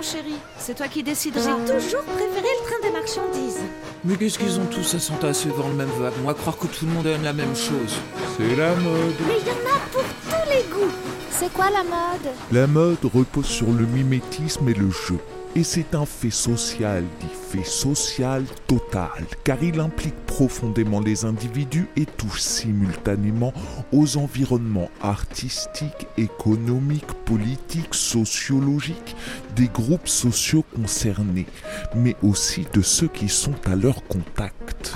mon chéri. C'est toi qui décides. J'ai toujours préféré le train des marchandises. Mais qu'est-ce qu'ils ont tous à s'entasser dans le même wagon, à croire que tout le monde aime la même chose? C'est la mode. Mais il y en a pour tous les goûts. C'est quoi la mode? La mode repose sur le mimétisme et le jeu. Et c'est un fait social, dit fait social total, car il implique profondément les individus et touche simultanément aux environnements artistiques, économiques, politiques, sociologiques des groupes sociaux concernés, mais aussi de ceux qui sont à leur contact.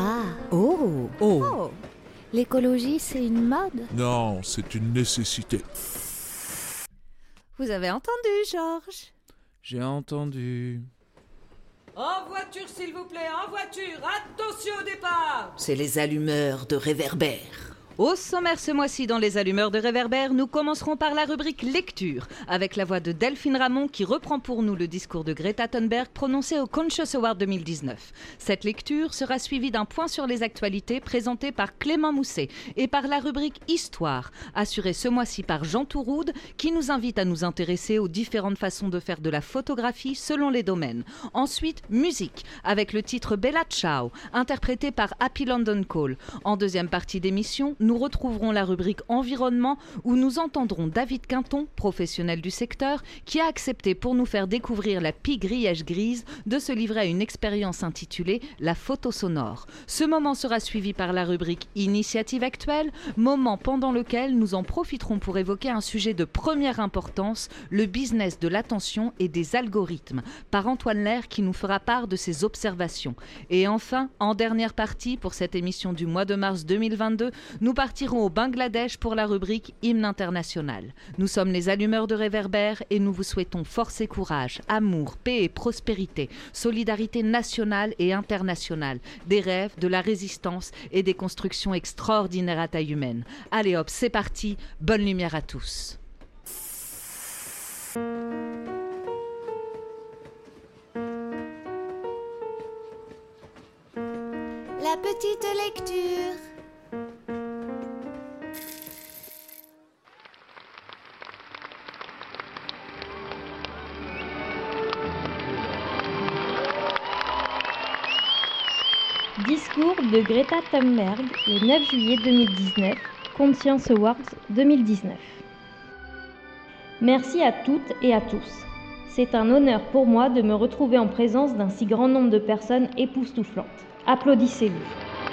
L'écologie, c'est une mode? Non, c'est une nécessité. Vous avez entendu, Georges? J'ai entendu. En voiture, s'il vous plaît, en voiture. Attention au départ. C'est les allumeurs de réverbères. Au sommaire ce mois-ci dans les allumeurs de réverbères, nous commencerons par la rubrique lecture, avec la voix de Delphine Ramon qui reprend pour nous le discours de Greta Thunberg prononcé au Conscious Award 2019. Cette lecture sera suivie d'un point sur les actualités présenté par Clément Mousset et par la rubrique Histoire, assurée ce mois-ci par Jean Touroud, qui nous invite à nous intéresser aux différentes façons de faire de la photographie selon les domaines. Ensuite, musique, avec le titre Bella Ciao, interprété par Happy London Call. En deuxième partie d'émission, nous retrouverons la rubrique Environnement où nous entendrons David Quinton, professionnel du secteur, qui a accepté pour nous faire découvrir la pie grillage grise de se livrer à une expérience intitulée La photo sonore. Ce moment sera suivi par la rubrique Initiative actuelle, moment pendant lequel nous en profiterons pour évoquer un sujet de première importance, le business de l'attention et des algorithmes, par Antoine Lair qui nous fera part de ses observations. Et enfin, en dernière partie pour cette émission du mois de mars 2022, nous partirons au Bangladesh pour la rubrique Hymne international. Nous sommes les allumeurs de réverbères et nous vous souhaitons force et courage, amour, paix et prospérité, solidarité nationale et internationale, des rêves, de la résistance et des constructions extraordinaires à taille humaine. Allez hop, c'est parti, bonne lumière à tous. La petite lecture. Discours de Greta Thunberg le 9 juillet 2019, Conscious Awards 2019. Merci à toutes et à tous. C'est un honneur pour moi de me retrouver en présence d'un si grand nombre de personnes époustouflantes. Applaudissez-vous.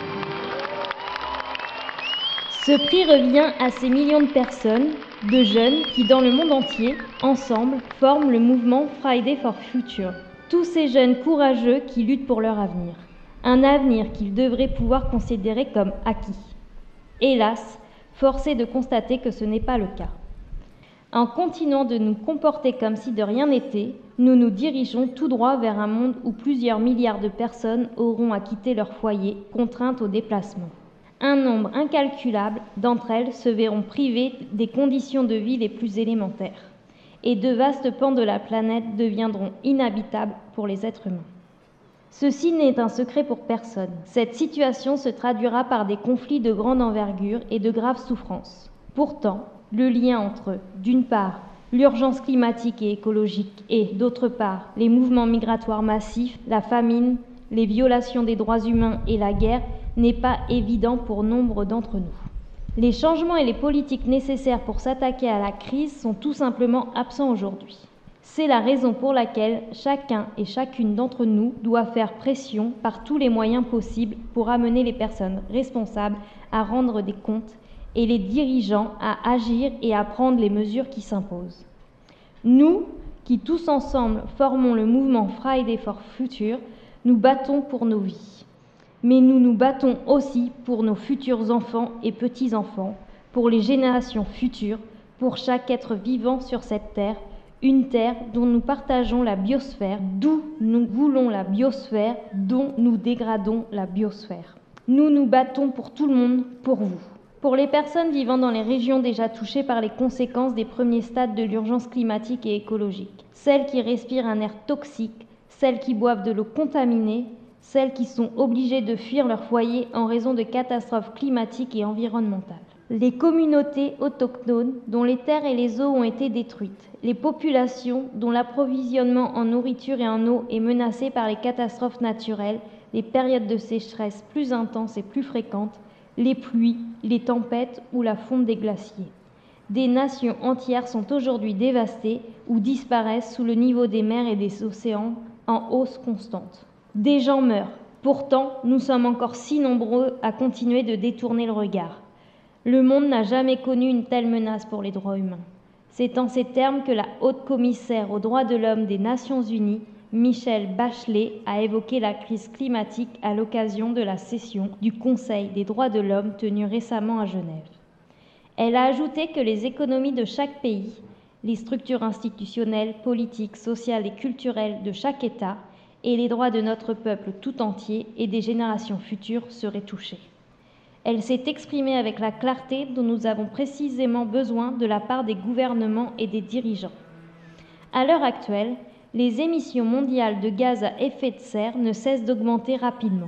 Ce prix revient à ces millions de personnes, de jeunes qui dans le monde entier, ensemble, forment le mouvement Friday for Future. Tous ces jeunes courageux qui luttent pour leur avenir. Un avenir qu'ils devraient pouvoir considérer comme acquis. Hélas, force est de constater que ce n'est pas le cas. En continuant de nous comporter comme si de rien n'était, nous nous dirigeons tout droit vers un monde où plusieurs milliards de personnes auront à quitter leur foyer, contraintes au déplacement. Un nombre incalculable d'entre elles se verront privées des conditions de vie les plus élémentaires, et de vastes pans de la planète deviendront inhabitables pour les êtres humains. Ceci n'est un secret pour personne. Cette situation se traduira par des conflits de grande envergure et de graves souffrances. Pourtant, le lien entre, d'une part, l'urgence climatique et écologique et, d'autre part, les mouvements migratoires massifs, la famine, les violations des droits humains et la guerre n'est pas évident pour nombre d'entre nous. Les changements et les politiques nécessaires pour s'attaquer à la crise sont tout simplement absents aujourd'hui. C'est la raison pour laquelle chacun et chacune d'entre nous doit faire pression par tous les moyens possibles pour amener les personnes responsables à rendre des comptes et les dirigeants à agir et à prendre les mesures qui s'imposent. Nous, qui tous ensemble formons le mouvement Friday for Future, nous battons pour nos vies. Mais nous nous battons aussi pour nos futurs enfants et petits-enfants, pour les générations futures, pour chaque être vivant sur cette terre, une terre dont nous partageons la biosphère, d'où nous voulons la biosphère, dont nous dégradons la biosphère. Nous nous battons pour tout le monde, pour vous. Pour les personnes vivant dans les régions déjà touchées par les conséquences des premiers stades de l'urgence climatique et écologique, celles qui respirent un air toxique, celles qui boivent de l'eau contaminée, celles qui sont obligées de fuir leur foyer en raison de catastrophes climatiques et environnementales. les communautés autochtones dont les terres et les eaux ont été détruites, les populations dont l'approvisionnement en nourriture et en eau est menacé par les catastrophes naturelles, les périodes de sécheresse plus intenses et plus fréquentes, les pluies, les tempêtes ou la fonte des glaciers. Des nations entières sont aujourd'hui dévastées ou disparaissent sous le niveau des mers et des océans en hausse constante. Des gens meurent. Pourtant, nous sommes encore si nombreux à continuer de détourner le regard. Le monde n'a jamais connu une telle menace pour les droits humains. C'est en ces termes que la haute commissaire aux droits de l'homme des Nations Unies, Michelle Bachelet, a évoqué la crise climatique à l'occasion de la session du Conseil des droits de l'homme tenue récemment à Genève. Elle a ajouté que les économies de chaque pays, les structures institutionnelles, politiques, sociales et culturelles de chaque État et les droits de notre peuple tout entier et des générations futures seraient touchés. Elle s'est exprimée avec la clarté dont nous avons précisément besoin de la part des gouvernements et des dirigeants. À l'heure actuelle, les émissions mondiales de gaz à effet de serre ne cessent d'augmenter rapidement.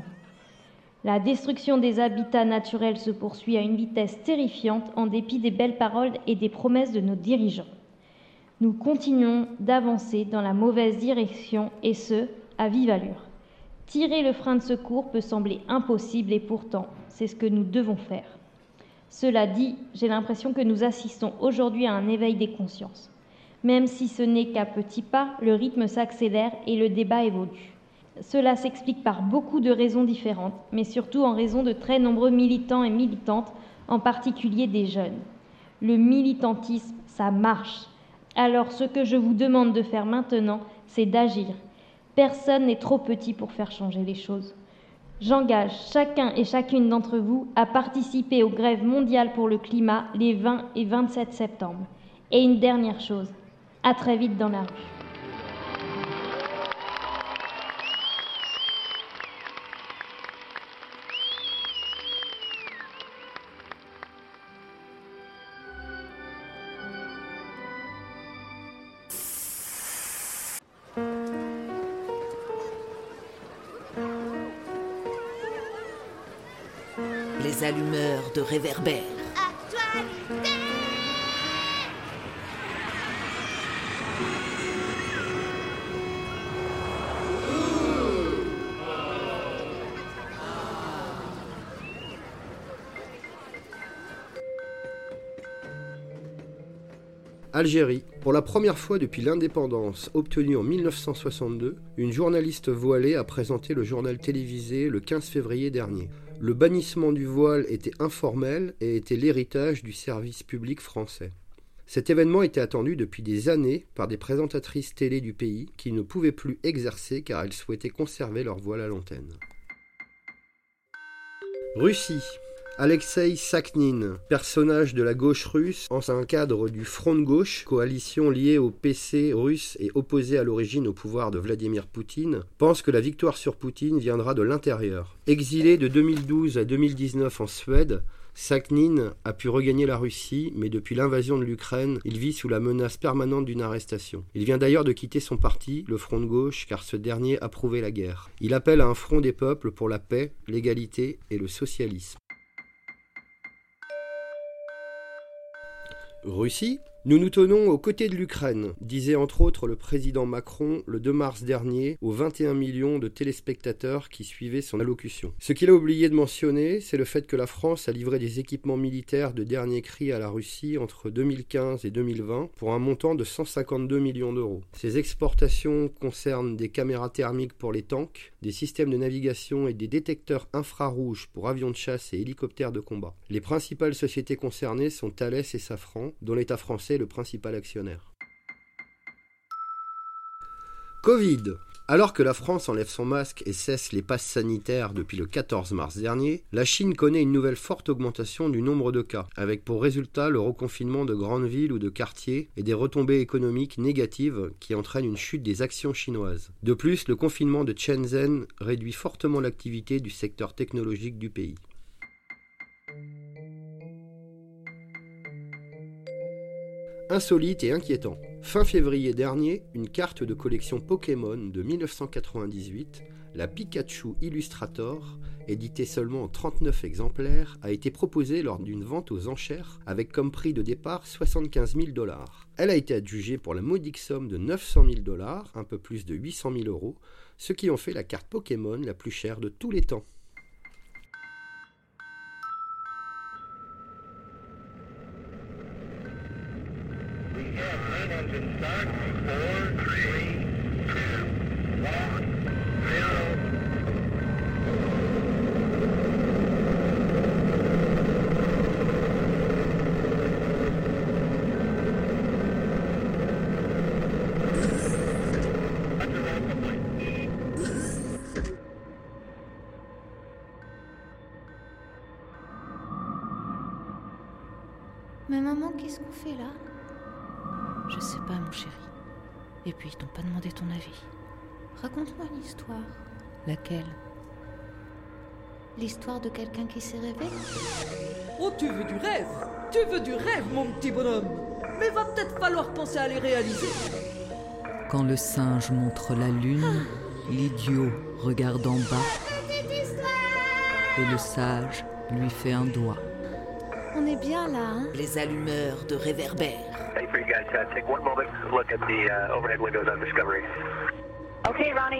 La destruction des habitats naturels se poursuit à une vitesse terrifiante en dépit des belles paroles et des promesses de nos dirigeants. Nous continuons d'avancer dans la mauvaise direction et ce, à vive allure. Tirer le frein de secours peut sembler impossible et pourtant, c'est ce que nous devons faire. Cela dit, j'ai l'impression que nous assistons aujourd'hui à un éveil des consciences. Même si ce n'est qu'à petits pas, le rythme s'accélère et le débat évolue. Cela s'explique par beaucoup de raisons différentes, mais surtout en raison de très nombreux militants et militantes, en particulier des jeunes. Le militantisme, ça marche. Alors ce que je vous demande de faire maintenant, c'est d'agir. Personne n'est trop petit pour faire changer les choses. J'engage chacun et chacune d'entre vous à participer aux grèves mondiales pour le climat les 20 et 27 septembre. Et une dernière chose, à très vite dans la rue. Les allumeurs de réverbères. Algérie. Pour la première fois depuis l'indépendance obtenue en 1962, une journaliste voilée a présenté le journal télévisé le 15 février dernier. Le bannissement du voile était informel et était l'héritage du service public français. Cet événement était attendu depuis des années par des présentatrices télé du pays qui ne pouvaient plus exercer car elles souhaitaient conserver leur voile à l'antenne. Russie. Alexei Sakhnine, personnage de la gauche russe, ancien cadre du Front de gauche, coalition liée au PC russe et opposée à l'origine au pouvoir de Vladimir Poutine, pense que la victoire sur Poutine viendra de l'intérieur. Exilé de 2012 à 2019 en Suède, Sakhnine a pu regagner la Russie, mais depuis l'invasion de l'Ukraine, il vit sous la menace permanente d'une arrestation. Il vient d'ailleurs de quitter son parti, le Front de gauche, car ce dernier approuvait la guerre. Il appelle à un front des peuples pour la paix, l'égalité et le socialisme. Russie. Nous nous tenons aux côtés de l'Ukraine, disait entre autres le président Macron le 2 mars dernier aux 21 millions de téléspectateurs qui suivaient son allocution. Ce qu'il a oublié de mentionner, c'est le fait que la France a livré des équipements militaires de dernier cri à la Russie entre 2015 et 2020 pour un montant de 152 millions d'euros. Ces exportations concernent des caméras thermiques pour les tanks, des systèmes de navigation et des détecteurs infrarouges pour avions de chasse et hélicoptères de combat. Les principales sociétés concernées sont Thales et Safran, dont l'État français est le principal actionnaire. Covid. Alors que la France enlève son masque et cesse les passes sanitaires depuis le 14 mars dernier, la Chine connaît une nouvelle forte augmentation du nombre de cas, avec pour résultat le reconfinement de grandes villes ou de quartiers et des retombées économiques négatives qui entraînent une chute des actions chinoises. De plus, le confinement de Shenzhen réduit fortement l'activité du secteur technologique du pays. Insolite et inquiétant. Fin février dernier, une carte de collection Pokémon de 1998, La Pikachu Illustrator, éditée seulement en 39 exemplaires, a été proposée lors d'une vente aux enchères avec comme prix de départ 75 000 $. Elle a été adjugée pour la modique somme de 900 000 $, un peu plus de 800 000 €, ce qui en fait la carte Pokémon la plus chère de tous les temps. Mais maman, qu'est-ce qu'on fait là? Je sais pas, mon chéri. Et puis, ils t'ont pas demandé ton avis. Raconte-moi une histoire. Laquelle? L'histoire de quelqu'un qui s'est réveillé. Oh, tu veux du rêve? Tu veux du rêve, mon petit bonhomme? Mais va peut-être falloir penser à les réaliser. Quand le singe montre la lune, l'idiot regarde en bas et le sage lui fait un doigt. On est bien là, hein? Les allumeurs de réverbères. Hey, for you guys, take one moment to look at the overhead windows on Discovery. Okay, Ronnie.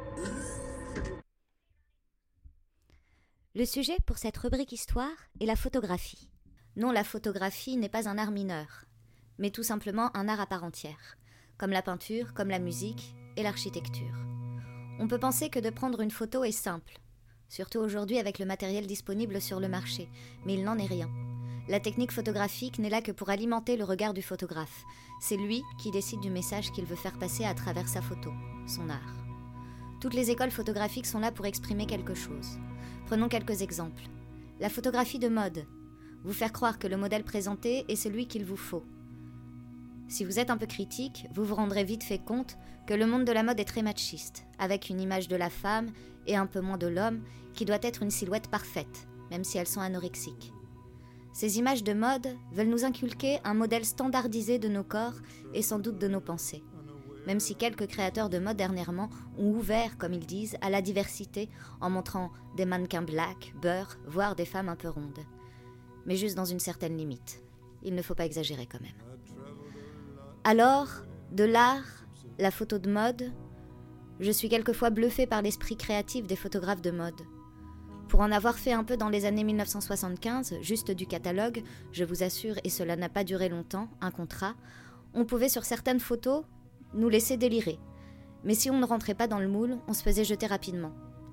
Le sujet pour cette rubrique histoire est la photographie. Non, la photographie n'est pas un art mineur, mais tout simplement un art à part entière, comme la peinture, comme la musique et l'architecture. On peut penser que de prendre une photo est simple, surtout aujourd'hui avec le matériel disponible sur le marché, mais il n'en est rien. La technique photographique n'est là que pour alimenter le regard du photographe. C'est lui qui décide du message qu'il veut faire passer à travers sa photo, son art. Toutes les écoles photographiques sont là pour exprimer quelque chose. Prenons quelques exemples. La photographie de mode. Vous faire croire que le modèle présenté est celui qu'il vous faut. Si vous êtes un peu critique, vous vous rendrez vite fait compte que le monde de la mode est très machiste, avec une image de la femme et un peu moins de l'homme, qui doit être une silhouette parfaite, même si elles sont anorexiques. Ces images de mode veulent nous inculquer un modèle standardisé de nos corps et sans doute de nos pensées. Même si quelques créateurs de mode dernièrement ont ouvert, comme ils disent, à la diversité en montrant des mannequins blacks, beurre, voire des femmes un peu rondes. Mais juste dans une certaine limite. Il ne faut pas exagérer quand même. Alors, de l'art, la photo de mode, je suis quelquefois bluffée par l'esprit créatif des photographes de mode. Pour en avoir fait un peu dans les années 1975, juste du catalogue, je vous assure, et cela n'a pas duré longtemps, un contrat, on pouvait sur certaines photos nous laisser délirer. Mais si on ne rentrait pas dans le moule, on se faisait jeter rapidement.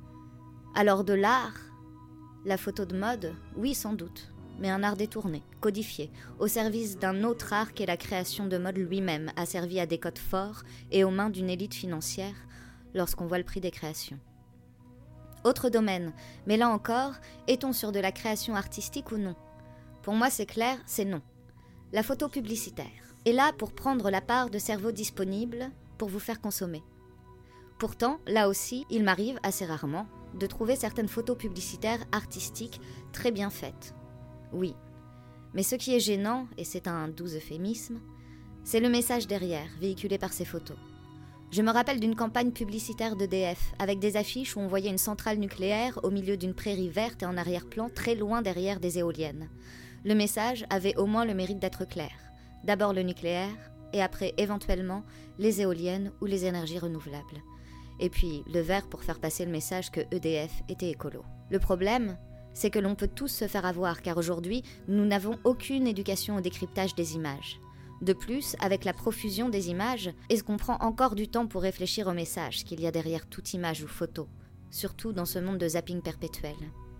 Alors de l'art, la photo de mode, oui sans doute, mais un art détourné, codifié, au service d'un autre art qu'est la création de mode lui-même, asservi à des codes forts et aux mains d'une élite financière lorsqu'on voit le prix des créations. Autre domaine, mais là encore, est-on sur de la création artistique ou non? Pour moi c'est clair, c'est non. La photo publicitaire est là pour prendre la part de cerveau disponible pour vous faire consommer. Pourtant, là aussi, il m'arrive assez rarement de trouver certaines photos publicitaires artistiques très bien faites. Oui, mais ce qui est gênant, et c'est un doux euphémisme, c'est le message derrière, véhiculé par ces photos. Je me rappelle d'une campagne publicitaire d'EDF, avec des affiches où on voyait une centrale nucléaire au milieu d'une prairie verte et en arrière-plan, très loin derrière des éoliennes. Le message avait au moins le mérite d'être clair. D'abord le nucléaire, et après, éventuellement, les éoliennes ou les énergies renouvelables. Et puis, le vert pour faire passer le message que EDF était écolo. Le problème, c'est que l'on peut tous se faire avoir, car aujourd'hui, nous n'avons aucune éducation au décryptage des images. De plus, avec la profusion des images, est-ce qu'on prend encore du temps pour réfléchir au message qu'il y a derrière toute image ou photo, surtout dans ce monde de zapping perpétuel.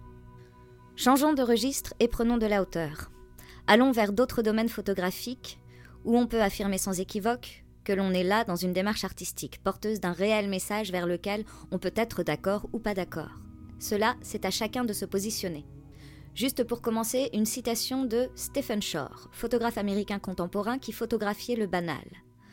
Changeons de registre et prenons de la hauteur. Allons vers d'autres domaines photographiques où on peut affirmer sans équivoque que l'on est là dans une démarche artistique, porteuse d'un réel message vers lequel on peut être d'accord ou pas d'accord. Cela, c'est à chacun de se positionner. Juste pour commencer, une citation de Stephen Shore, photographe américain contemporain qui photographiait le banal.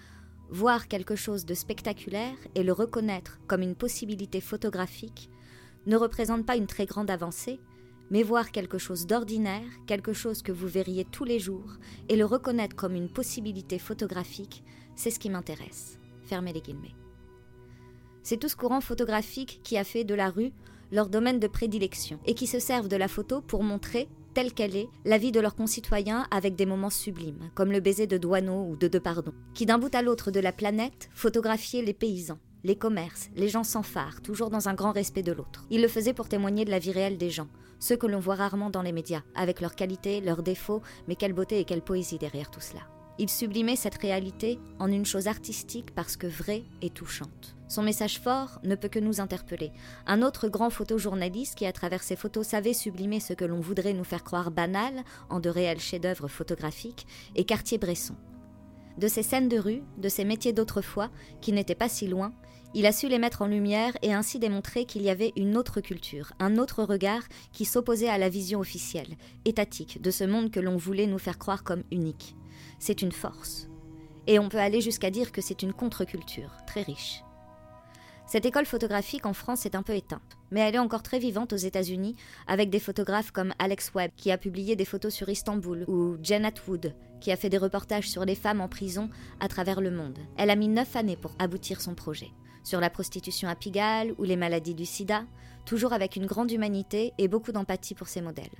Voir quelque chose de spectaculaire et le reconnaître comme une possibilité photographique ne représente pas une très grande avancée, mais voir quelque chose d'ordinaire, quelque chose que vous verriez tous les jours, et le reconnaître comme une possibilité photographique, c'est ce qui m'intéresse. Fermez les guillemets. C'est tout ce courant photographique qui a fait de la rue leur domaine de prédilection et qui se servent de la photo pour montrer, telle qu'elle est, la vie de leurs concitoyens avec des moments sublimes, comme le baiser de Douaneau ou de Depardon, qui d'un bout à l'autre de la planète photographiaient les paysans, les commerces, les gens sans phare, toujours dans un grand respect de l'autre. Ils le faisaient pour témoigner de la vie réelle des gens, ceux que l'on voit rarement dans les médias, avec leurs qualités, leurs défauts, mais quelle beauté et quelle poésie derrière tout cela. Il sublimait cette réalité en une chose artistique parce que vraie et touchante. Son message fort ne peut que nous interpeller. Un autre grand photojournaliste qui, à travers ses photos, savait sublimer ce que l'on voudrait nous faire croire banal en de réels chefs-d'œuvre photographiques, est Cartier-Bresson. De ces scènes de rue, de ces métiers d'autrefois, qui n'étaient pas si loin, il a su les mettre en lumière et ainsi démontrer qu'il y avait une autre culture, un autre regard qui s'opposait à la vision officielle, étatique, de ce monde que l'on voulait nous faire croire comme unique. C'est une force. Et on peut aller jusqu'à dire que c'est une contre-culture, très riche. Cette école photographique en France est un peu éteinte, mais elle est encore très vivante aux États-Unis avec des photographes comme Alex Webb qui a publié des photos sur Istanbul ou Jen Atwood qui a fait des reportages sur les femmes en prison à travers le monde. Elle a mis 9 années pour aboutir son projet. Sur la prostitution à Pigalle ou les maladies du sida, toujours avec une grande humanité et beaucoup d'empathie pour ses modèles.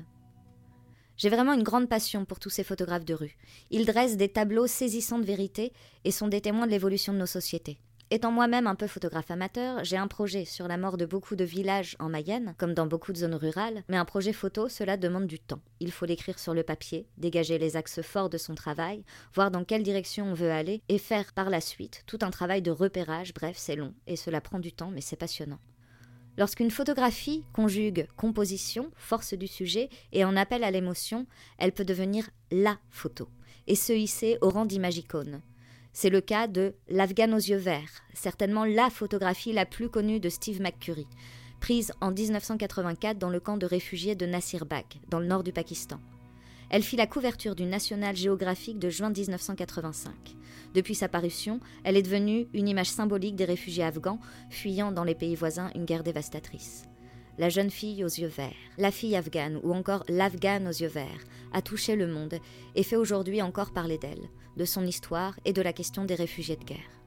J'ai vraiment une grande passion pour tous ces photographes de rue. Ils dressent des tableaux saisissants de vérité et sont des témoins de l'évolution de nos sociétés. Étant moi-même un peu photographe amateur, j'ai un projet sur la mort de beaucoup de villages en Mayenne, comme dans beaucoup de zones rurales, mais un projet photo, cela demande du temps. Il faut l'écrire sur le papier, dégager les axes forts de son travail, voir dans quelle direction on veut aller, et faire par la suite tout un travail de repérage. Bref, c'est long, et cela prend du temps, mais c'est passionnant. Lorsqu'une photographie conjugue composition, force du sujet et en appel à l'émotion, elle peut devenir la photo, et se hisser au rang d'image-icône. C'est le cas de L'Afghane aux yeux verts, certainement la photographie la plus connue de Steve McCurry, prise en 1984 dans le camp de réfugiés de Nasir Bagh, dans le nord du Pakistan. Elle fit la couverture du National Geographic de juin 1985. Depuis sa parution, elle est devenue une image symbolique des réfugiés afghans fuyant dans les pays voisins une guerre dévastatrice. La jeune fille aux yeux verts, la fille afghane ou encore l'Afghane aux yeux verts a touché le monde et fait aujourd'hui encore parler d'elle, de son histoire et de la question des réfugiés de guerre.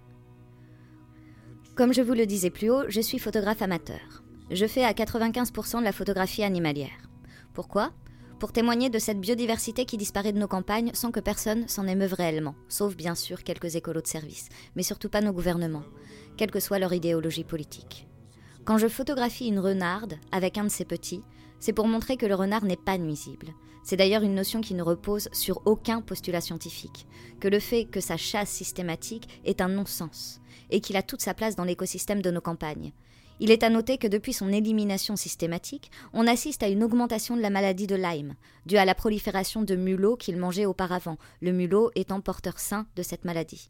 Comme je vous le disais plus haut, je suis photographe amateur. Je fais à 95% de la photographie animalière. Pourquoi ? Pour témoigner de cette biodiversité qui disparaît de nos campagnes sans que personne s'en émeuve réellement, sauf bien sûr quelques écolos de service, mais surtout pas nos gouvernements, quelle que soit leur idéologie politique. Quand je photographie une renarde avec un de ses petits, c'est pour montrer que le renard n'est pas nuisible. C'est d'ailleurs une notion qui ne repose sur aucun postulat scientifique, que le fait que sa chasse systématique est un non-sens, et qu'il a toute sa place dans l'écosystème de nos campagnes. Il est à noter que depuis son élimination systématique, on assiste à une augmentation de la maladie de Lyme, due à la prolifération de mulots qu'il mangeait auparavant, le mulot étant porteur sain de cette maladie.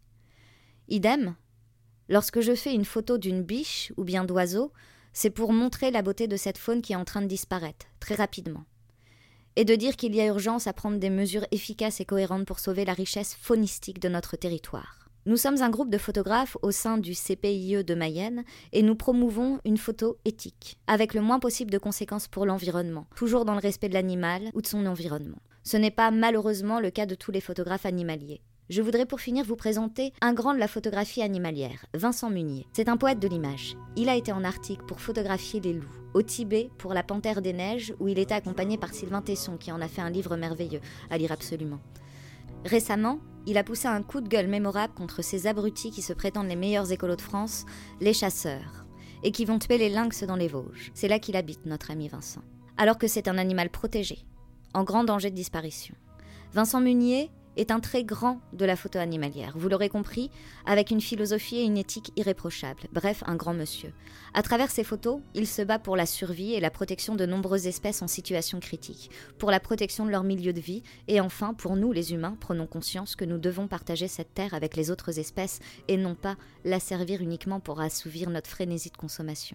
Idem, lorsque je fais une photo d'une biche ou bien d'oiseau, c'est pour montrer la beauté de cette faune qui est en train de disparaître, très rapidement. Et de dire qu'il y a urgence à prendre des mesures efficaces et cohérentes pour sauver la richesse faunistique de notre territoire. Nous sommes un groupe de photographes au sein du CPIE de Mayenne et nous promouvons une photo éthique, avec le moins possible de conséquences pour l'environnement, toujours dans le respect de l'animal ou de son environnement. Ce n'est pas malheureusement le cas de tous les photographes animaliers. Je voudrais pour finir vous présenter un grand de la photographie animalière, Vincent Munier. C'est un poète de l'image. Il a été en Arctique pour photographier les loups, au Tibet pour la Panthère des Neiges où il était accompagné par Sylvain Tesson qui en a fait un livre merveilleux, à lire absolument. Récemment, il a poussé un coup de gueule mémorable contre ces abrutis qui se prétendent les meilleurs écolos de France, les chasseurs, et qui vont tuer les lynx dans les Vosges. C'est là qu'il habite, notre ami Vincent. Alors que c'est un animal protégé, en grand danger de disparition. Vincent Munier est un très grand de la photo animalière, vous l'aurez compris, avec une philosophie et une éthique irréprochables, bref, un grand monsieur. À travers ses photos, il se bat pour la survie et la protection de nombreuses espèces en situation critique, pour la protection de leur milieu de vie, et enfin, pour nous les humains, prenons conscience que nous devons partager cette terre avec les autres espèces et non pas la servir uniquement pour assouvir notre frénésie de consommation.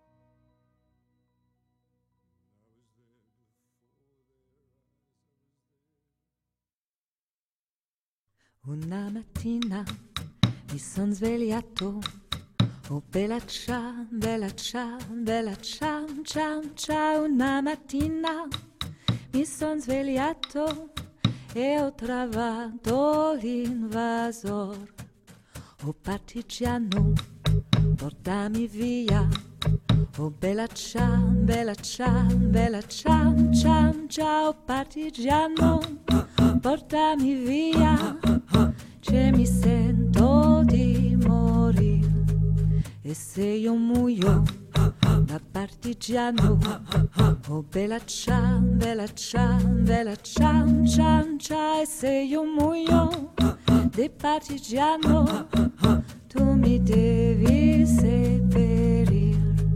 Una mattina mi son svegliato, oh bella ciao, bella ciao, bella ciao, ciao, ciao. Una mattina mi son svegliato e ho trovato l'invasor, oh partigiano, portami via. Oh bella ciao, bella ciao, bella ciao, ciao, ciao partigiano, portami via, che mi sento di morire. E se io muoio da partigiano, oh bella ciao, bella ciao, bella ciao, ciao, ciao. E se io muoio di partigiano, tu mi devi seppellire.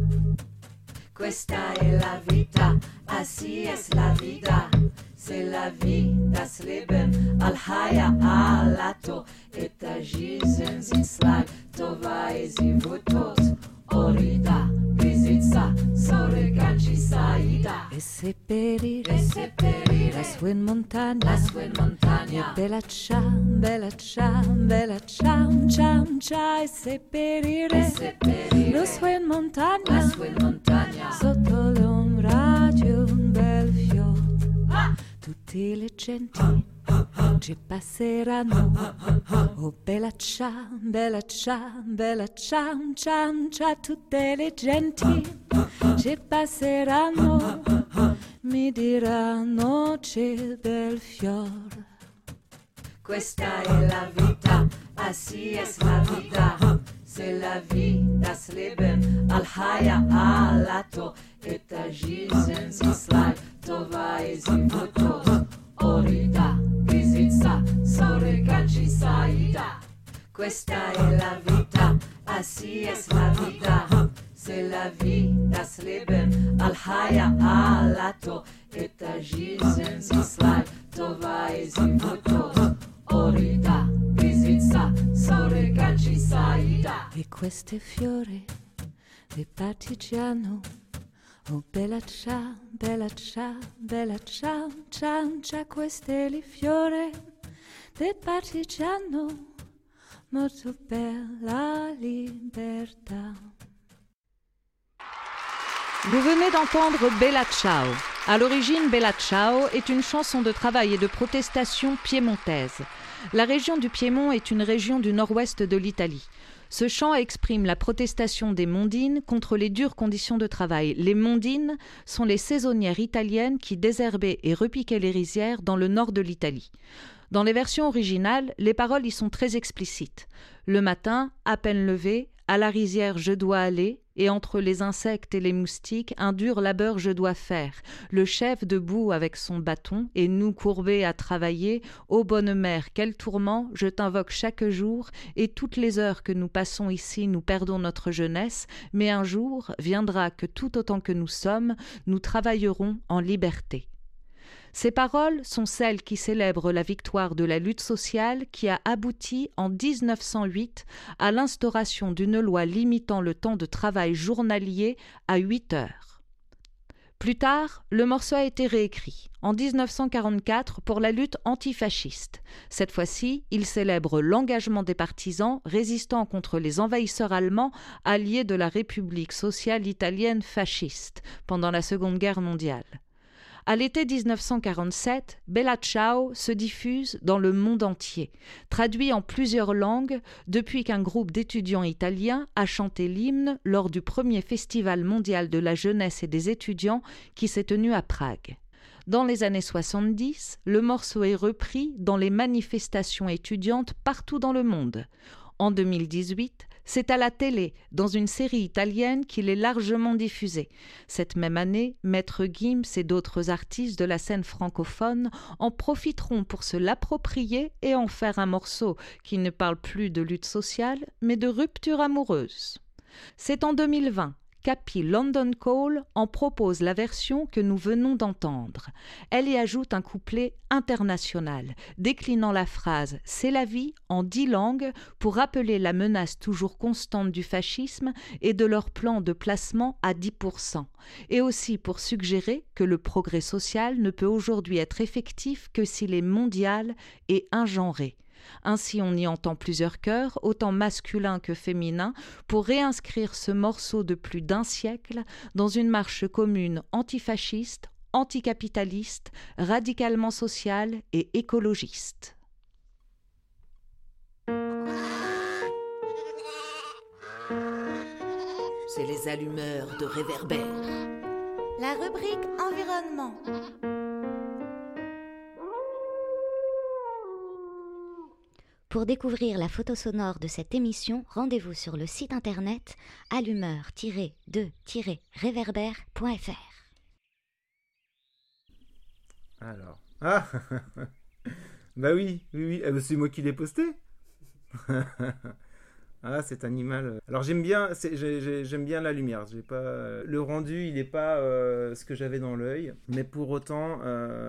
Questa è la vita, así es la vida. C'est la vie, das Leben, al-Haya, al-Lato. Et agisen slag, tovais i vutos. Orida, Bizitza, Soreganci, Saida. E seppellire, lassù in montagna, e bella ciao, bella ciao, bella ciao, ciao, ciao. E seppellire, lassù in montagna, sotto l'ombra di un bel fiore. Tutte le genti ci passeranno. Oh bella ciao, bella ciao, bella ciao, ciao, ciao. Tutte le genti ci passeranno, mi diranno c'è bel fiore. Questa è la vita, así es la vida. C'est la vie, das Leben, al-Haya, al-Lato. Et agisen slag, tovais i vutos. Orida, Bizitza, Soreganci, Saida. Questa è la vita, así es la vida. C'est la vie, das Leben, al-Haya, al-Lato. Et agisen slag, tovais i vutos. Orida, Bizitza, Soreganci, Saida. E queste fiore di partigiano. Oh bella ciao, bella ciao, bella ciao, ciao, ciao. Queste le fiore del partigiano, molto per la libertà. Vous venez d'entendre Bella Ciao. À l'origine, Bella Ciao est une chanson de travail et de protestation piémontaise. La région du Piémont est une région du nord-ouest de l'Italie. Ce chant exprime la protestation des mondines contre les dures conditions de travail. Les mondines sont les saisonnières italiennes qui désherbaient et repiquaient les rizières dans le nord de l'Italie. Dans les versions originales, les paroles y sont très explicites. Le matin, à peine levé, à la rizière je dois aller, et entre les insectes et les moustiques, un dur labeur je dois faire. Le chef debout avec son bâton, et nous courbés à travailler, ô bonne mère, quel tourment, je t'invoque chaque jour, et toutes les heures que nous passons ici, nous perdons notre jeunesse, mais un jour viendra que tout autant que nous sommes, nous travaillerons en liberté. Ces paroles sont celles qui célèbrent la victoire de la lutte sociale qui a abouti en 1908 à l'instauration d'une loi limitant le temps de travail journalier à 8 heures. Plus tard, le morceau a été réécrit, en 1944, pour la lutte antifasciste. Cette fois-ci, il célèbre l'engagement des partisans résistant contre les envahisseurs allemands alliés de la République sociale italienne fasciste pendant la Seconde Guerre mondiale. À l'été 1947, Bella Ciao se diffuse dans le monde entier, traduit en plusieurs langues depuis qu'un groupe d'étudiants italiens a chanté l'hymne lors du premier festival mondial de la jeunesse et des étudiants qui s'est tenu à Prague. Dans les années 70, le morceau est repris dans les manifestations étudiantes partout dans le monde. En 2018, c'est à la télé, dans une série italienne, qu'il est largement diffusé. Cette même année, Maître Gims et d'autres artistes de la scène francophone en profiteront pour se l'approprier et en faire un morceau qui ne parle plus de lutte sociale, mais de rupture amoureuse. C'est en 2020 qu'Happy London Call en propose la version que nous venons d'entendre. Elle y ajoute un couplet international, déclinant la phrase « C'est la vie » en 10 langues pour rappeler la menace toujours constante du fascisme et de leur plan de placement à 10%, et aussi pour suggérer que le progrès social ne peut aujourd'hui être effectif que s'il est mondial et ingenré. Ainsi, on y entend plusieurs chœurs, autant masculins que féminins, pour réinscrire ce morceau de plus d'un siècle dans une marche commune antifasciste, anticapitaliste, radicalement sociale et écologiste. c'est les allumeurs de réverbères. La rubrique environnement. Pour découvrir la photo sonore de cette émission, rendez-vous sur le site internet allumeur-de-réverbère.fr. Alors. Ah bah oui. C'est moi qui l'ai posté. Ah, cet animal. Alors j'aime bien la lumière. J'ai pas le rendu, il est pas ce que j'avais dans l'œil, mais pour autant,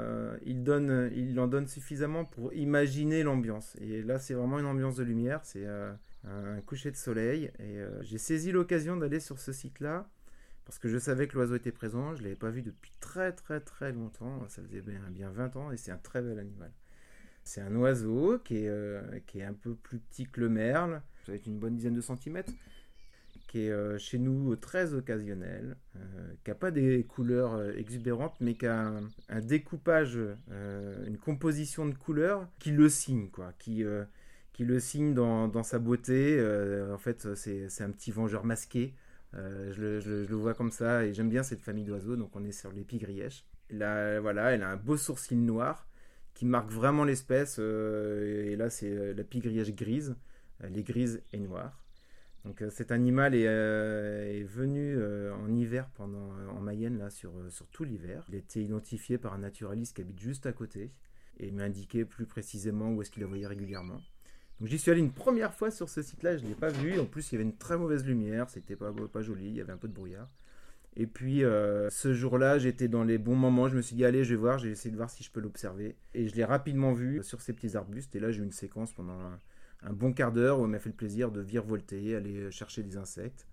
il en donne suffisamment pour imaginer l'ambiance. Et là, c'est vraiment une ambiance de lumière. C'est un coucher de soleil. Et j'ai saisi l'occasion d'aller sur ce site-là parce que je savais que l'oiseau était présent. Je l'avais pas vu depuis très très très longtemps. Ça faisait bien 20 ans et c'est un très bel animal. C'est un oiseau qui est un peu plus petit que le merle, avec une bonne dizaine de centimètres, qui est chez nous très occasionnel, qui n'a pas des couleurs exubérantes, mais qui a un découpage, une composition de couleurs qui le signe, quoi, qui le signe dans sa beauté. En fait, c'est un petit vengeur masqué. Je le vois comme ça, et j'aime bien cette famille d'oiseaux, donc on est sur l'épigrièche. Là, voilà, elle a un beau sourcil noir, qui marque vraiment l'espèce, et là c'est la pigrièche grise, elle est grise et noire. Donc cet animal est venu en hiver en Mayenne, là, sur tout l'hiver. Il a été identifié par un naturaliste qui habite juste à côté, et il m'a indiqué plus précisément où est-ce qu'il la voyait régulièrement. Donc j'y suis allé une première fois sur ce site-là, je ne l'ai pas vu, en plus il y avait une très mauvaise lumière, c'était pas joli, il y avait un peu de brouillard. Et puis ce jour-là, j'étais dans les bons moments, je me suis dit allez, je vais voir, j'ai essayé de voir si je peux l'observer. Et je l'ai rapidement vu sur ces petits arbustes, et là j'ai eu une séquence pendant un bon quart d'heure où il m'a fait le plaisir de virevolter, aller chercher des insectes,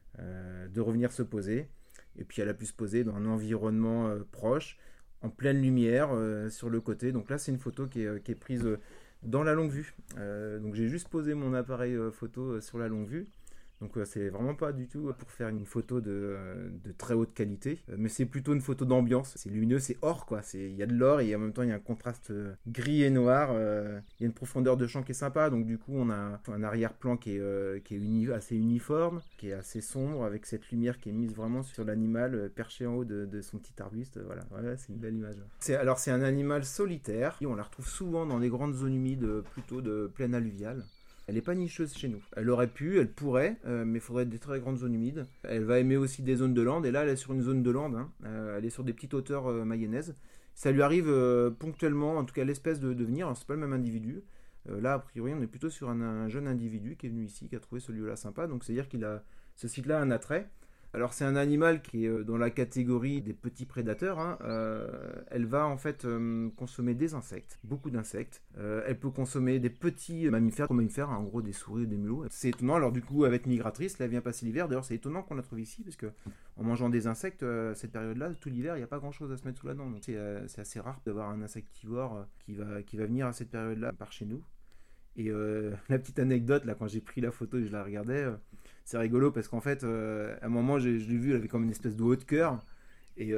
de revenir se poser. Et puis elle a pu se poser dans un environnement proche, en pleine lumière, sur le côté. Donc là c'est une photo qui est prise dans la longue vue. Donc j'ai juste posé mon appareil photo sur la longue vue. Donc c'est vraiment pas du tout pour faire une photo de très haute qualité, mais c'est plutôt une photo d'ambiance. C'est lumineux, c'est or quoi. Il y a de l'or et en même temps il y a un contraste gris et noir. Il y a une profondeur de champ qui est sympa. Donc du coup on a un arrière-plan qui est assez uniforme, qui est assez sombre, avec cette lumière qui est mise vraiment sur l'animal perché en haut de son petit arbuste. Voilà, c'est une belle image. C'est un animal solitaire. On la retrouve souvent dans des grandes zones humides, plutôt de plaine alluviale. Elle n'est pas nicheuse chez nous. Elle aurait pu, elle pourrait, mais il faudrait des très grandes zones humides. Elle va aimer aussi des zones de lande, et là elle est sur une zone de lande, elle est sur des petites hauteurs mayennaises. Ça lui arrive ponctuellement, en tout cas l'espèce de venir, alors, c'est pas le même individu. Là a priori on est plutôt sur un jeune individu qui est venu ici, qui a trouvé ce lieu-là sympa, donc c'est-à-dire ce site-là a un attrait. Alors c'est un animal qui est dans la catégorie des petits prédateurs. Elle va en fait consommer des insectes, beaucoup d'insectes. Elle peut consommer des petits mammifères, en gros des souris ou des mulots. C'est étonnant, alors du coup avec migratrice, là elle vient passer l'hiver. D'ailleurs c'est étonnant qu'on la trouve ici, parce que en mangeant des insectes, cette période-là, tout l'hiver, il n'y a pas grand-chose à se mettre sous la dent. Donc c'est assez rare d'avoir un insectivore qui va venir à cette période-là par chez nous. Et la petite anecdote, là, quand j'ai pris la photo et je la regardais, c'est rigolo parce qu'en fait, à un moment, je l'ai vue, elle avait comme une espèce de haut de cœur. Et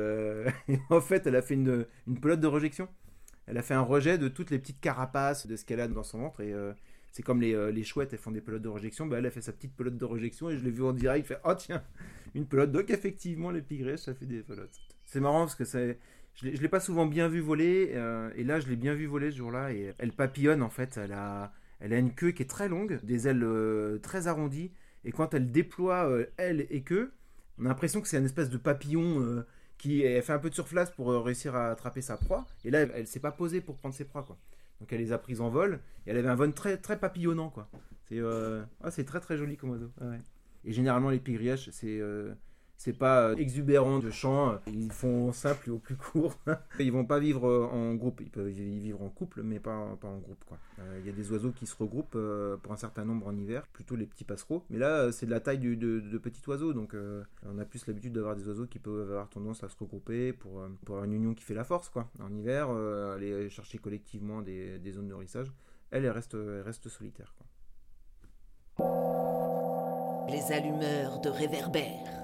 en fait, elle a fait une pelote de rejection. Elle a fait un rejet de toutes les petites carapaces de ce qu'elle a dans son ventre. Et c'est comme les chouettes, elles font des pelotes de rejection. Elle a fait sa petite pelote de rejection et je l'ai vue en direct. Fait, oh tiens, une pelote. Donc effectivement, les pigrièches, ça fait des pelotes. C'est marrant parce que je l'ai pas souvent bien vu voler. Et là, je l'ai bien vu voler ce jour-là. Et elle papillonne en fait. Elle a une queue qui est très longue, des ailes très arrondies, et quand elle déploie ailes et queue, on a l'impression que c'est une espèce de papillon elle fait un peu de surplace pour réussir à attraper sa proie, et là elle s'est pas posée pour prendre ses proies, quoi. Donc elle les a prises en vol, et elle avait un vol très, très papillonnant, quoi. C'est très très joli comme oiseau. Ouais. Et généralement les pigrièches, c'est pas exubérant de chant, ils font simple et au plus court. Ils vont pas vivre en groupe, ils peuvent y vivre en couple, mais pas en groupe, quoi. Il y a des oiseaux qui se regroupent pour un certain nombre en hiver, plutôt les petits passereaux. Mais là, c'est de la taille de petits oiseaux, donc on a plus l'habitude d'avoir des oiseaux qui peuvent avoir tendance à se regrouper pour avoir une union qui fait la force, quoi. En hiver, aller chercher collectivement des zones de nourrissage, elle reste solitaire, quoi. Les allumeurs de réverbères.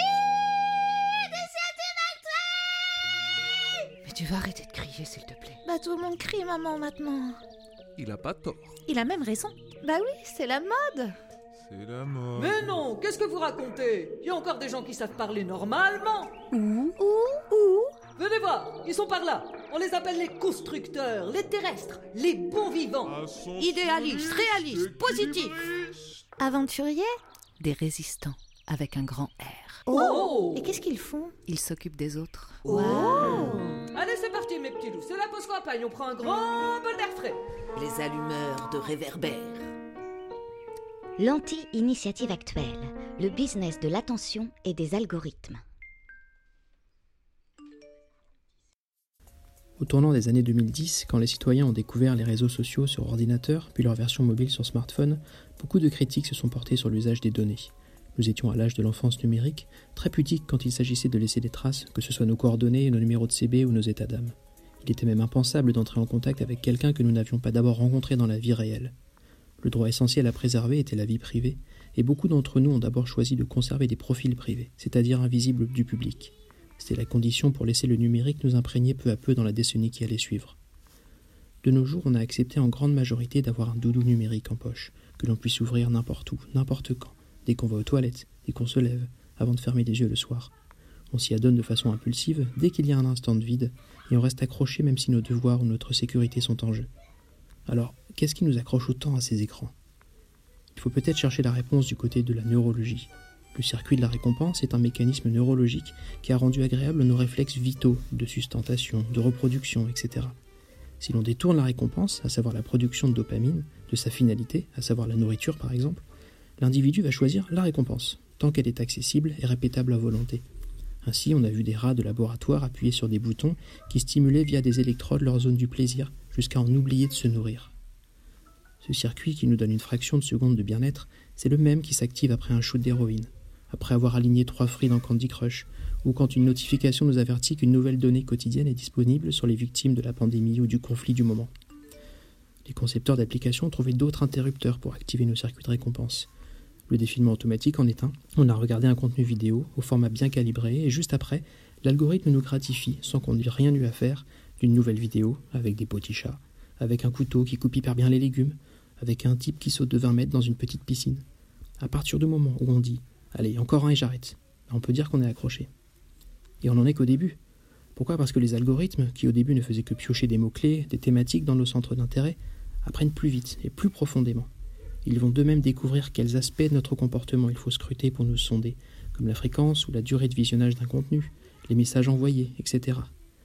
Mais tu vas arrêter de crier, s'il te plaît. Bah tout le monde crie, maman, maintenant. Il a pas tort. Il a même raison. Bah oui, c'est la mode. C'est la mort. Mais non, qu'est-ce que vous racontez? Il y a encore des gens qui savent parler normalement. Où? Venez voir, ils sont par là. On les appelle les constructeurs, les terrestres, les bons vivants. Idéalistes, réalistes, positifs. Aventuriers? Des résistants, avec un grand R. Oh! Et qu'est-ce qu'ils font? Ils s'occupent des autres. Wow. Allez, c'est parti, mes petits loups, c'est la pause campagne, on prend un grand bol d'air frais. Les allumeurs de réverbères. L'anti-initiative actuelle, le business de l'attention et des algorithmes. Au tournant des années 2010, quand les citoyens ont découvert les réseaux sociaux sur ordinateur, puis leur version mobile sur smartphone, beaucoup de critiques se sont portées sur l'usage des données. Nous étions à l'âge de l'enfance numérique, très pudiques quand il s'agissait de laisser des traces, que ce soit nos coordonnées, nos numéros de CB ou nos états d'âme. Il était même impensable d'entrer en contact avec quelqu'un que nous n'avions pas d'abord rencontré dans la vie réelle. Le droit essentiel à préserver était la vie privée, et beaucoup d'entre nous ont d'abord choisi de conserver des profils privés, c'est-à-dire invisibles du public. C'était la condition pour laisser le numérique nous imprégner peu à peu dans la décennie qui allait suivre. De nos jours, on a accepté en grande majorité d'avoir un doudou numérique en poche, que l'on puisse ouvrir n'importe où, n'importe quand, dès qu'on va aux toilettes, dès qu'on se lève, avant de fermer les yeux le soir. On s'y adonne de façon impulsive dès qu'il y a un instant de vide, et on reste accroché même si nos devoirs ou notre sécurité sont en jeu. Alors, qu'est-ce qui nous accroche autant à ces écrans? Il faut peut-être chercher la réponse du côté de la neurologie. Le circuit de la récompense est un mécanisme neurologique qui a rendu agréables nos réflexes vitaux de sustentation, de reproduction, etc. Si l'on détourne la récompense, à savoir la production de dopamine, de sa finalité, à savoir la nourriture par exemple, l'individu va choisir la récompense, tant qu'elle est accessible et répétable à volonté. Ainsi, on a vu des rats de laboratoire appuyer sur des boutons qui stimulaient via des électrodes leur zone du plaisir, jusqu'à en oublier de se nourrir. Ce circuit qui nous donne une fraction de seconde de bien-être, c'est le même qui s'active après un shoot d'héroïne, après avoir aligné 3 fruits dans Candy Crush, ou quand une notification nous avertit qu'une nouvelle donnée quotidienne est disponible sur les victimes de la pandémie ou du conflit du moment. Les concepteurs d'applications ont trouvé d'autres interrupteurs pour activer nos circuits de récompense. Le défilement automatique en est un. On a regardé un contenu vidéo au format bien calibré et juste après, l'algorithme nous gratifie, sans qu'on n'ait rien eu à faire, d'une nouvelle vidéo avec des petits chats, avec un couteau qui coupe hyper bien les légumes, avec un type qui saute de 20 mètres dans une petite piscine. À partir du moment où on dit « Allez, encore un et j'arrête », on peut dire qu'on est accroché. Et on n'en est qu'au début. Pourquoi ? Parce que les algorithmes, qui au début ne faisaient que piocher des mots-clés, des thématiques dans nos centres d'intérêt, apprennent plus vite et plus profondément. Ils vont d'eux-mêmes découvrir quels aspects de notre comportement il faut scruter pour nous sonder, comme la fréquence ou la durée de visionnage d'un contenu, les messages envoyés, etc.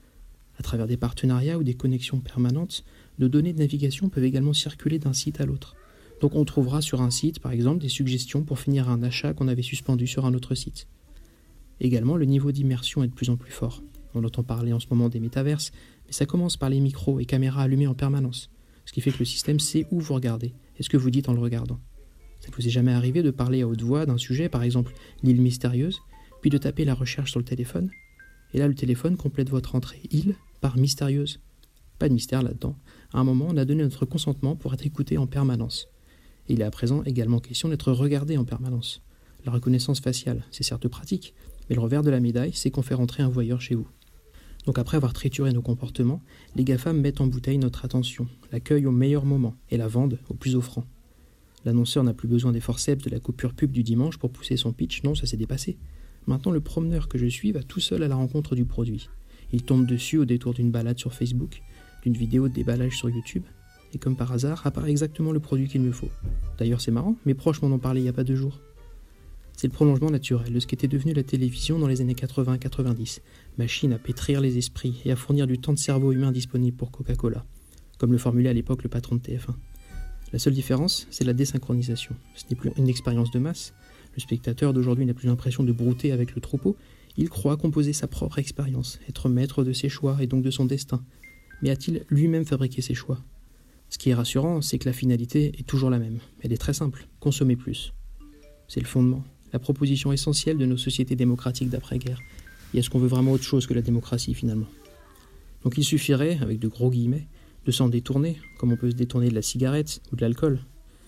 À travers des partenariats ou des connexions permanentes, nos données de navigation peuvent également circuler d'un site à l'autre. Donc on trouvera sur un site, par exemple, des suggestions pour finir un achat qu'on avait suspendu sur un autre site. Également, le niveau d'immersion est de plus en plus fort. On entend parler en ce moment des métaverses, mais ça commence par les micros et caméras allumées en permanence, ce qui fait que le système sait où vous regardez et ce que vous dites en le regardant. Ça ne vous est jamais arrivé de parler à haute voix d'un sujet, par exemple l'île mystérieuse, puis de taper la recherche sur le téléphone, et là le téléphone complète votre entrée île par mystérieuse. Pas de mystère là-dedans. À un moment, on a donné notre consentement pour être écouté en permanence. Et il est à présent également question d'être regardé en permanence. La reconnaissance faciale, c'est certes pratique, mais le revers de la médaille, c'est qu'on fait rentrer un voyeur chez vous. Donc après avoir trituré nos comportements, les GAFAM mettent en bouteille notre attention, l'accueillent au meilleur moment et la vendent au plus offrant. L'annonceur n'a plus besoin des forceps de la coupure pub du dimanche pour pousser son pitch, non, ça s'est dépassé. Maintenant, le promeneur que je suis va tout seul à la rencontre du produit. Il tombe dessus au détour d'une balade sur Facebook, d'une vidéo de déballage sur YouTube, et comme par hasard, apparaît exactement le produit qu'il me faut. D'ailleurs, c'est marrant, mes proches m'en ont parlé il n'y a pas 2 jours. C'est le prolongement naturel de ce qu'était devenu la télévision dans les années 80-90, machine à pétrir les esprits et à fournir du temps de cerveau humain disponible pour Coca-Cola, comme le formulait à l'époque le patron de TF1. La seule différence, c'est la désynchronisation. Ce n'est plus une expérience de masse. Le spectateur d'aujourd'hui n'a plus l'impression de brouter avec le troupeau. Il croit composer sa propre expérience, être maître de ses choix et donc de son destin. Mais a-t-il lui-même fabriqué ses choix ? Ce qui est rassurant, c'est que la finalité est toujours la même. Elle est très simple, consommer plus. C'est le fondement, la proposition essentielle de nos sociétés démocratiques d'après-guerre. Et est-ce qu'on veut vraiment autre chose que la démocratie finalement ? Donc il suffirait, avec de gros guillemets, de s'en détourner, comme on peut se détourner de la cigarette ou de l'alcool.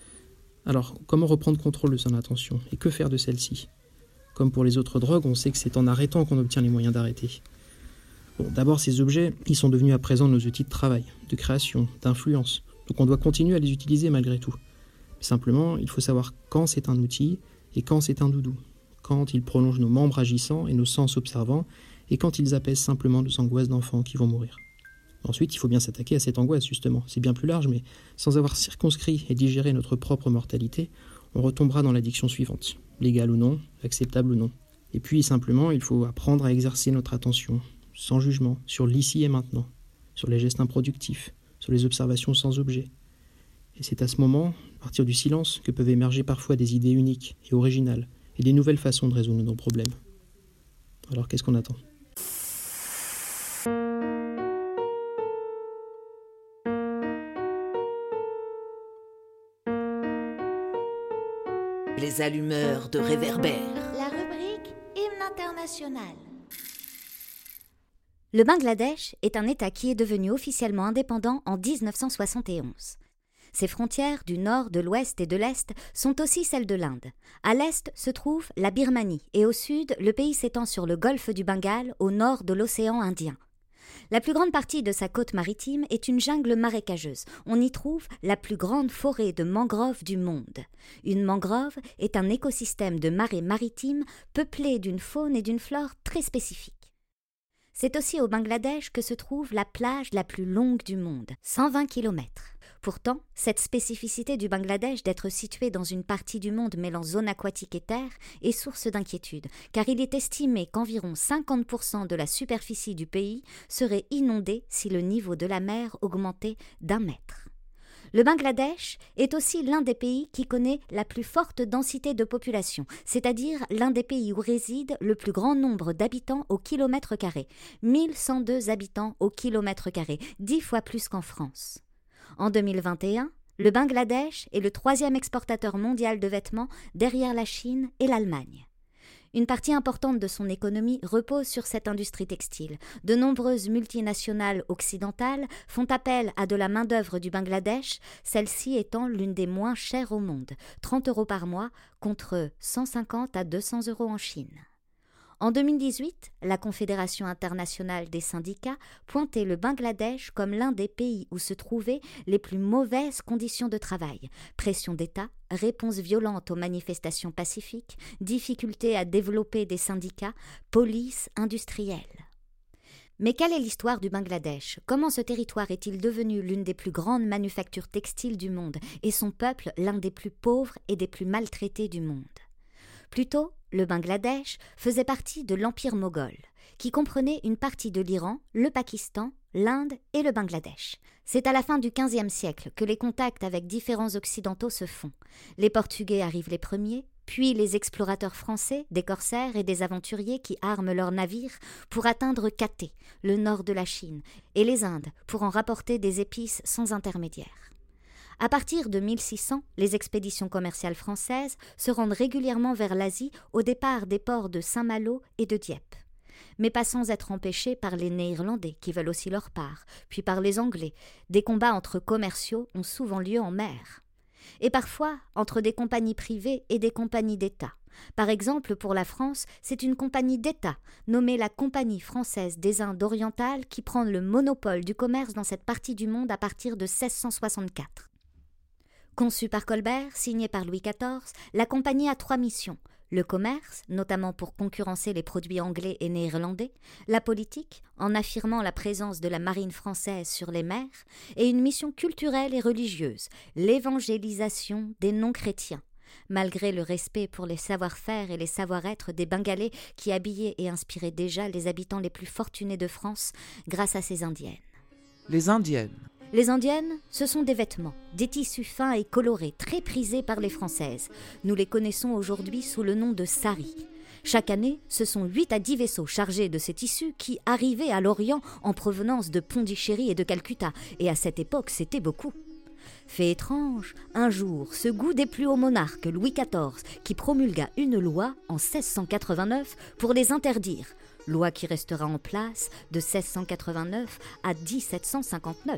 Alors, comment reprendre contrôle de son attention ? Et que faire de celle-ci ? Comme pour les autres drogues, on sait que c'est en arrêtant qu'on obtient les moyens d'arrêter. Bon, d'abord, ces objets, ils sont devenus à présent nos outils de travail, de création, d'influence. Donc on doit continuer à les utiliser malgré tout. Simplement, il faut savoir quand c'est un outil et quand c'est un doudou, quand il prolonge nos membres agissants et nos sens observants, et quand ils apaisent simplement nos angoisses d'enfants qui vont mourir. Ensuite, il faut bien s'attaquer à cette angoisse, justement. C'est bien plus large, mais sans avoir circonscrit et digéré notre propre mortalité, on retombera dans l'addiction suivante, légale ou non, acceptable ou non. Et puis, simplement, il faut apprendre à exercer notre attention, sans jugement, sur l'ici et maintenant, sur les gestes improductifs, sur les observations sans objet. Et c'est à ce moment, à partir du silence, que peuvent émerger parfois des idées uniques et originales, et des nouvelles façons de résoudre nos problèmes. Alors qu'est-ce qu'on attend ? Les allumeurs de réverbères. La rubrique Hymne international. Le Bangladesh est un État qui est devenu officiellement indépendant en 1971. Ses frontières du nord, de l'ouest et de l'est sont aussi celles de l'Inde. À l'est se trouve la Birmanie et au sud, le pays s'étend sur le golfe du Bengale au nord de l'océan Indien. La plus grande partie de sa côte maritime est une jungle marécageuse. On y trouve la plus grande forêt de mangroves du monde. Une mangrove est un écosystème de marées maritimes peuplé d'une faune et d'une flore très spécifiques. C'est aussi au Bangladesh que se trouve la plage la plus longue du monde, 120 km. Pourtant, cette spécificité du Bangladesh d'être situé dans une partie du monde mêlant zone aquatique et terre est source d'inquiétude, car il est estimé qu'environ 50% de la superficie du pays serait inondée si le niveau de la mer augmentait d'1 mètre. Le Bangladesh est aussi l'un des pays qui connaît la plus forte densité de population, c'est-à-dire l'un des pays où réside le plus grand nombre d'habitants au kilomètre carré, 1102 habitants au kilomètre carré, 10 fois plus qu'en France. En 2021, le Bangladesh est le 3e exportateur mondial de vêtements derrière la Chine et l'Allemagne. Une partie importante de son économie repose sur cette industrie textile. De nombreuses multinationales occidentales font appel à de la main-d'œuvre du Bangladesh, celle-ci étant l'une des moins chères au monde, 30 € par mois contre 150 à 200 € en Chine. En 2018, la Confédération internationale des syndicats pointait le Bangladesh comme l'un des pays où se trouvaient les plus mauvaises conditions de travail. Pression d'État, réponse violente aux manifestations pacifiques, difficulté à développer des syndicats, police industrielle. Mais quelle est l'histoire du Bangladesh ? Comment ce territoire est-il devenu l'une des plus grandes manufactures textiles du monde et son peuple l'un des plus pauvres et des plus maltraités du monde ? Plutôt, le Bangladesh faisait partie de l'Empire moghol, qui comprenait une partie de l'Iran, le Pakistan, l'Inde et le Bangladesh. C'est à la fin du XVe siècle que les contacts avec différents occidentaux se font. Les Portugais arrivent les premiers, puis les explorateurs français, des corsaires et des aventuriers qui arment leurs navires pour atteindre Cathay, le nord de la Chine, et les Indes pour en rapporter des épices sans intermédiaire. À partir de 1600, les expéditions commerciales françaises se rendent régulièrement vers l'Asie au départ des ports de Saint-Malo et de Dieppe. Mais pas sans être empêchés par les Néerlandais qui veulent aussi leur part, puis par les Anglais. Des combats entre commerciaux ont souvent lieu en mer. Et parfois entre des compagnies privées et des compagnies d'État. Par exemple, pour la France, c'est une compagnie d'État, nommée la Compagnie française des Indes orientales, qui prend le monopole du commerce dans cette partie du monde à partir de 1664. Conçue par Colbert, signée par Louis XIV, la compagnie a 3 missions. Le commerce, notamment pour concurrencer les produits anglais et néerlandais, la politique, en affirmant la présence de la marine française sur les mers, et une mission culturelle et religieuse, l'évangélisation des non-chrétiens. Malgré le respect pour les savoir-faire et les savoir-être des Bengalais qui habillaient et inspiraient déjà les habitants les plus fortunés de France grâce à ces Indiennes. Les Indiennes. Les Indiennes, ce sont des vêtements, des tissus fins et colorés, très prisés par les Françaises. Nous les connaissons aujourd'hui sous le nom de sari. Chaque année, ce sont 8 à 10 vaisseaux chargés de ces tissus qui arrivaient à l'Orient en provenance de Pondichéry et de Calcutta. Et à cette époque, c'était beaucoup. Fait étrange, un jour se goût déplut au monarque Louis XIV qui promulgua une loi en 1689 pour les interdire. Loi qui restera en place de 1689 à 1759.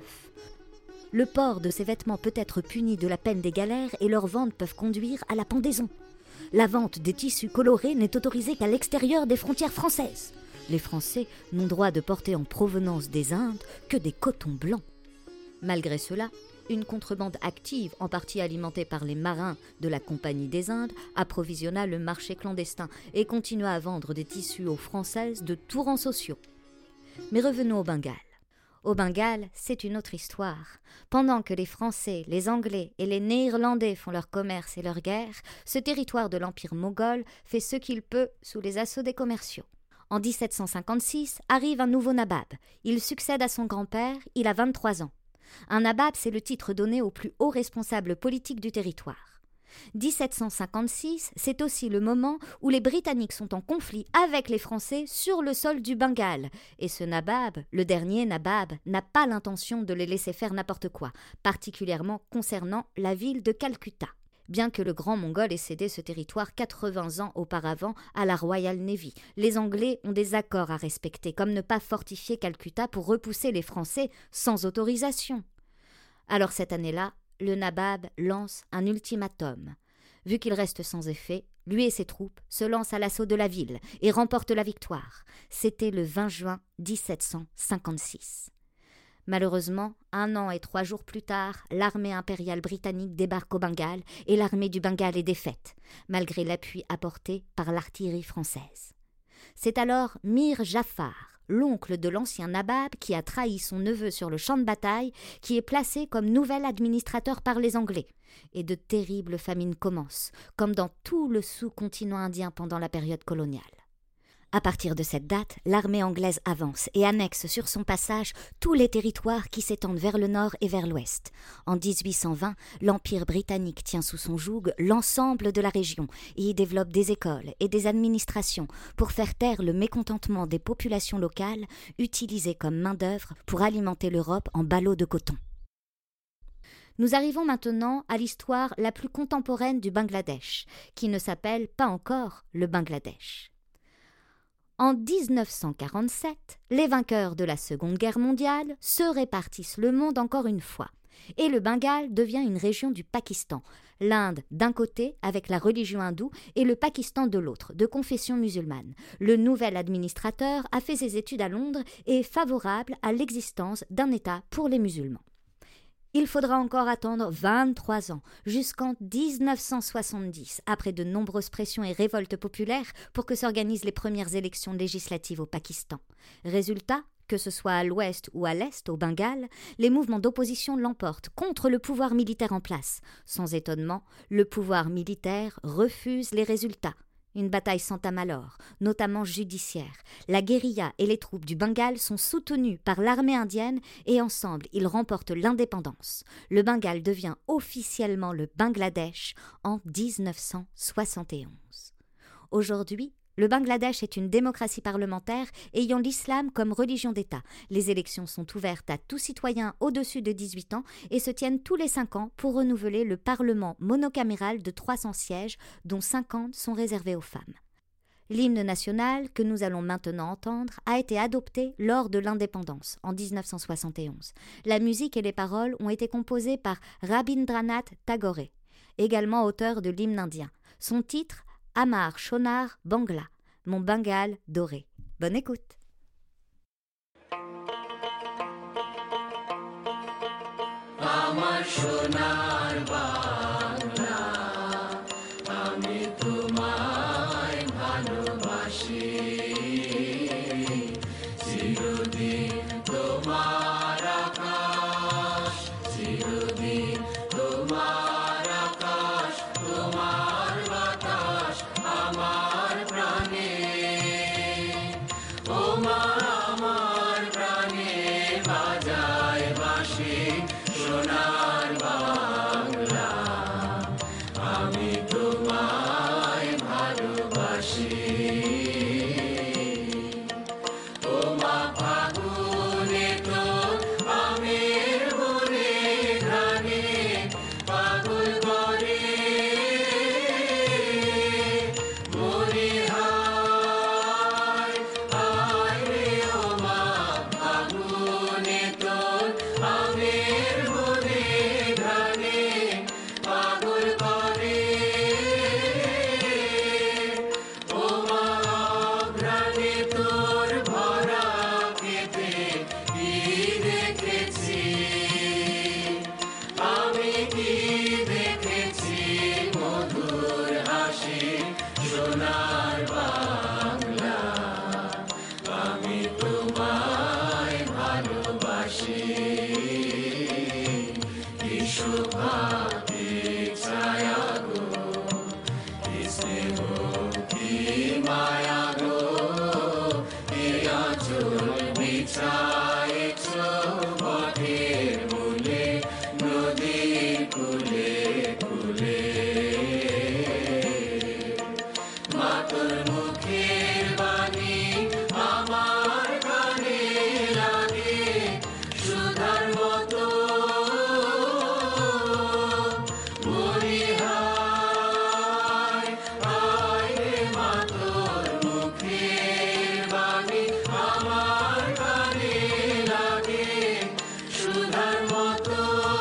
Le port de ces vêtements peut être puni de la peine des galères et leurs ventes peuvent conduire à la pendaison. La vente des tissus colorés n'est autorisée qu'à l'extérieur des frontières françaises. Les Français n'ont droit de porter en provenance des Indes que des cotons blancs. Malgré cela, une contrebande active, en partie alimentée par les marins de la Compagnie des Indes, approvisionna le marché clandestin et continua à vendre des tissus aux Françaises de tous rangs sociaux. Mais revenons au Bengale. Au Bengale, c'est une autre histoire. Pendant que les Français, les Anglais et les Néerlandais font leur commerce et leur guerre, ce territoire de l'Empire moghol fait ce qu'il peut sous les assauts des commerciaux. En 1756, arrive un nouveau nabab. Il succède à son grand-père, il a 23 ans. Un nabab, c'est le titre donné au plus haut responsable politique du territoire. 1756, c'est aussi le moment où les Britanniques sont en conflit avec les Français sur le sol du Bengale. Et ce nabab, le dernier nabab, n'a pas l'intention de les laisser faire n'importe quoi, particulièrement concernant la ville de Calcutta. Bien que le grand Mongol ait cédé ce territoire 80 ans auparavant à la Royal Navy, les Anglais ont des accords à respecter, comme ne pas fortifier Calcutta pour repousser les Français sans autorisation. Alors cette année-là, le nabab lance un ultimatum. Vu qu'il reste sans effet, lui et ses troupes se lancent à l'assaut de la ville et remportent la victoire. C'était le 20 juin 1756. Malheureusement, 1 an et 3 jours plus tard, l'armée impériale britannique débarque au Bengale et l'armée du Bengale est défaite, malgré l'appui apporté par l'artillerie française. C'est alors Mir Jafar, l'oncle de l'ancien nabab qui a trahi son neveu sur le champ de bataille, qui est placé comme nouvel administrateur par les Anglais. Et de terribles famines commencent, comme dans tout le sous-continent indien pendant la période coloniale. À partir de cette date, l'armée anglaise avance et annexe sur son passage tous les territoires qui s'étendent vers le nord et vers l'ouest. En 1820, l'Empire britannique tient sous son joug l'ensemble de la région et y développe des écoles et des administrations pour faire taire le mécontentement des populations locales utilisées comme main-d'œuvre pour alimenter l'Europe en ballots de coton. Nous arrivons maintenant à l'histoire la plus contemporaine du Bangladesh, qui ne s'appelle pas encore le Bangladesh. En 1947, les vainqueurs de la Seconde Guerre mondiale se répartissent le monde encore une fois, et le Bengale devient une région du Pakistan, l'Inde d'un côté avec la religion hindoue et le Pakistan de l'autre, de confession musulmane. Le nouvel administrateur a fait ses études à Londres et est favorable à l'existence d'un État pour les musulmans. Il faudra encore attendre 23 ans, jusqu'en 1970, après de nombreuses pressions et révoltes populaires, pour que s'organisent les premières élections législatives au Pakistan. Résultat, que ce soit à l'ouest ou à l'est, au Bengale, les mouvements d'opposition l'emportent contre le pouvoir militaire en place. Sans étonnement, le pouvoir militaire refuse les résultats. Une bataille s'entame alors, notamment judiciaire. La guérilla et les troupes du Bengale sont soutenues par l'armée indienne et ensemble, ils remportent l'indépendance. Le Bengale devient officiellement le Bangladesh en 1971. Aujourd'hui, le Bangladesh est une démocratie parlementaire ayant l'islam comme religion d'État. Les élections sont ouvertes à tout citoyen au-dessus de 18 ans et se tiennent tous les 5 ans pour renouveler le parlement monocaméral de 300 sièges, dont 50 sont réservés aux femmes. L'hymne national, que nous allons maintenant entendre, a été adopté lors de l'indépendance, en 1971. La musique et les paroles ont été composées par Rabindranath Tagore, également auteur de l'hymne indien. Son titre, Amar Shonar Bangla, mon Bengale doré. Bonne écoute. Amar Shonar Bangla, ami তোমায় ভালোবাসি, চিরদিন তোমার আকাশ, চিরদিন তোমার আকাশ, তোমার বাতাস আমার প্রাণে, ও মা আমার প্রাণে বাজায় বাঁশি সোনার বাংলা। সোনার বাংলা আমি তোমায় ভালোবাসি কি শোভাতে ছায়া গো কি স্নেহ কি মায়া গো কি আঁচল বিছায়েছ পথের মূলে নদীর কূলে কূলে মাতর মুখের বাণী আমার কানে লাগে সুধার মতো মরি হায় হায় রে মাতর মুখের বাণী আমার কানে লাগে সুধার মতো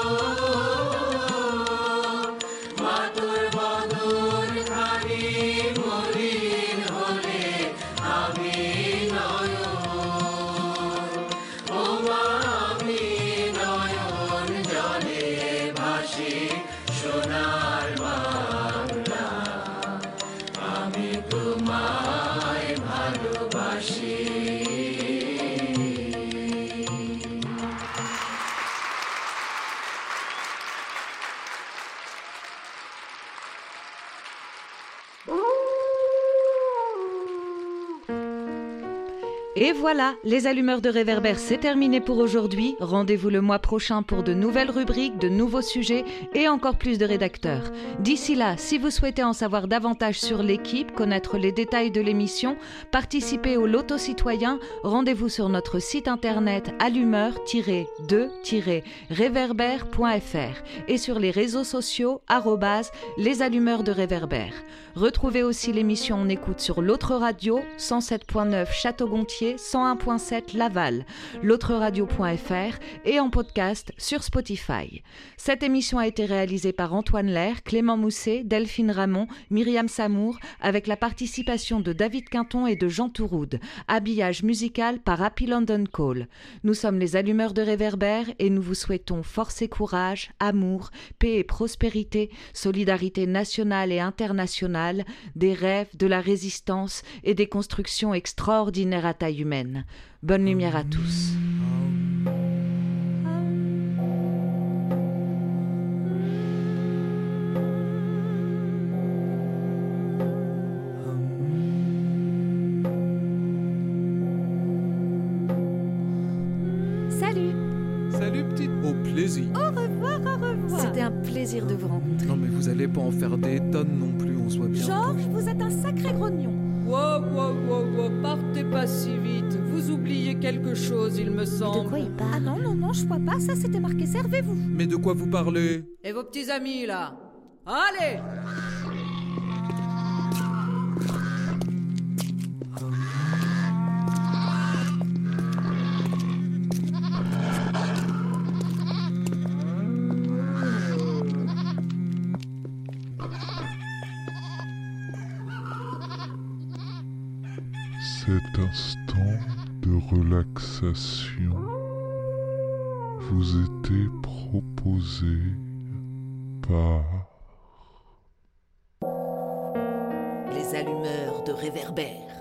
মাতর বদন খানি মলিন হলে আমি নয়ন ও মা আমি নয়ন জলে ভাসি সোনার বাংলা আমি তোমায় ভালোবাসি Et voilà, les allumeurs de réverbères, c'est terminé pour aujourd'hui. Rendez-vous le mois prochain pour de nouvelles rubriques, de nouveaux sujets et encore plus de rédacteurs. D'ici là, si vous souhaitez en savoir davantage sur l'équipe, connaître les détails de l'émission, participer au loto citoyen, rendez-vous sur notre site internet allumeur-de-réverbère.fr et sur les réseaux sociaux @lesallumeurs de réverbères. Retrouvez aussi l'émission en écoute sur l'autre radio 107.9 Château-Gontier, 101.7 Laval, l'autreradio.fr et en podcast sur Spotify. Cette émission a été réalisée par Antoine Lair, Clément Mousset, Delphine Ramon, Myriam Samour, avec la participation de David Quinton et de Jean Touroud. Habillage musical par Happy London Call. Nous sommes les allumeurs de réverbères et nous vous souhaitons force et courage, amour, paix et prospérité, solidarité nationale et internationale, des rêves, de la résistance et des constructions extraordinaires à taille humaine. Bonne lumière à tous. Salut. Salut petite. Au plaisir. Au revoir, au revoir. C'était un plaisir de vous rencontrer. Non mais vous allez pas en faire des tonnes non plus, on soit bien. Georges, vous êtes un sacré grognon. Wow, partez pas si vite. Vous oubliez quelque chose, il me semble. De quoi il parle? Ah non, je vois pas, ça c'était marqué servez-vous. Mais de quoi vous parlez? Et vos petits amis, là? Allez! Cet instant de relaxation vous était proposé par Les allumeurs de réverbères.